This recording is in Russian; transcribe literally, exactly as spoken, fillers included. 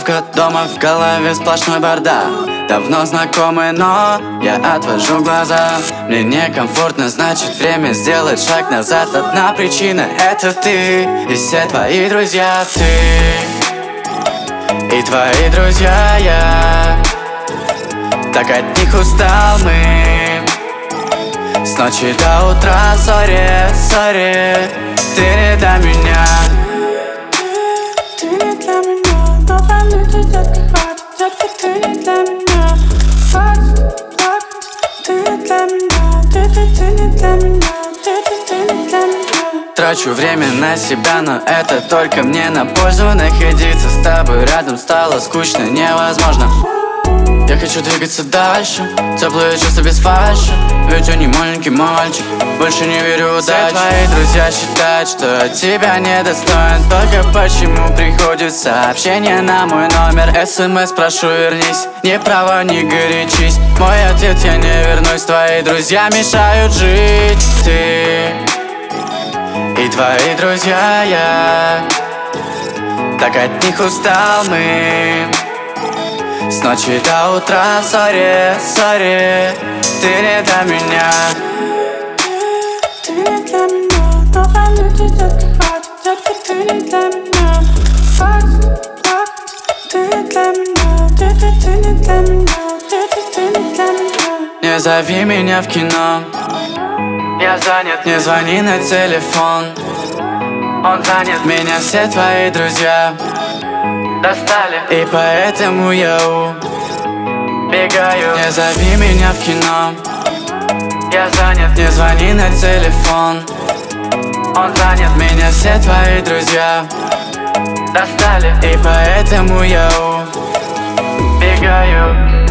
Тусовка дома, в голове сплошной бардак. Давно знакомы, но я отвожу глаза. Мне некомфортно, значит время сделать шаг назад. Одна причина — это ты и все твои друзья. Ты и твои друзья, я так от них устал. Мы с ночи до утра, сори, сори. Ты не для меня. Ты не для меня. Давай, люди, детка, хватит. Детка, ты не для меня. Хватит плакать. Ты не для меня. Ты, ты, ты не для меня. Ты, ты, ты не для меня. Трачу время на себя, но это только мне на пользу. Находиться с тобой рядом стало скучно, невозможно. Я хочу двигаться дальше, теплые чувства без фальши. Ведь он не маленький мальчик, больше не верю в удачу. Все твои друзья считают, что тебя недостоин. Только почему приходит сообщение на мой номер? СМС прошу, вернись, не права, не горячись. Мой ответ: я не вернусь, твои друзья мешают жить. Ты и твои друзья, я так от них устал. Мы с ночи до утра, сори, сори. Ты не для меня. Ты не для меня. Давай, люди, детка, хватит. Детка, ты не для меня. Хватит плакать. Ты не для меня. Ты, ты, ты не для меня. Ты, ты, ты не для меня. Не зови меня в кино, я занят. Не звони на телефон, он занят. Меня все твои друзья достали, и поэтому я убегаю. Не зови меня в кино, я занят. Не звони на телефон, он занят. Меня все твои друзья достали, и поэтому я убегаю.